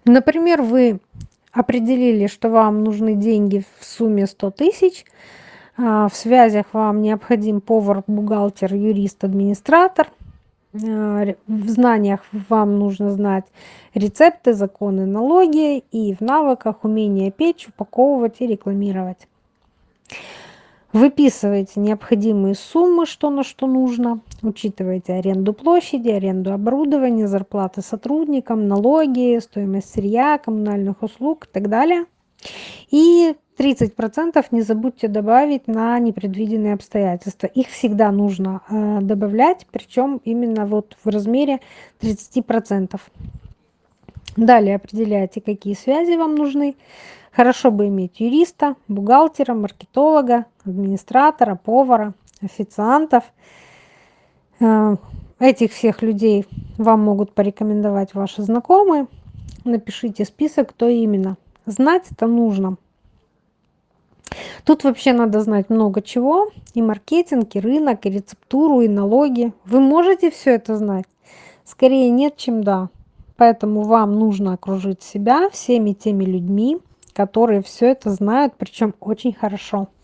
Например, вы определили, что вам нужны деньги в сумме 100 тысяч, в связях вам необходим повар, бухгалтер, юрист, администратор, в знаниях вам нужно знать рецепты, законы, налоги, и в навыках умение печь, упаковывать и рекламировать. Выписываете необходимые суммы, что на что нужно, учитываете аренду площади, аренду оборудования, зарплаты сотрудникам, налоги, стоимость сырья, коммунальных услуг и так далее. И 30% не забудьте добавить на непредвиденные обстоятельства. Их всегда нужно добавлять, причем именно вот в размере 30%. Далее определяйте, какие связи вам нужны. Хорошо бы иметь юриста, бухгалтера, маркетолога, администратора, повара, официантов. Этих всех людей вам могут порекомендовать ваши знакомые. Напишите список, кто именно. Знать это нужно. Тут вообще надо знать много чего. И маркетинг, и рынок, и рецептуру, и налоги. Вы можете все это знать? Скорее нет, чем да. Поэтому вам нужно окружить себя всеми теми людьми, которые все это знают, причем очень хорошо.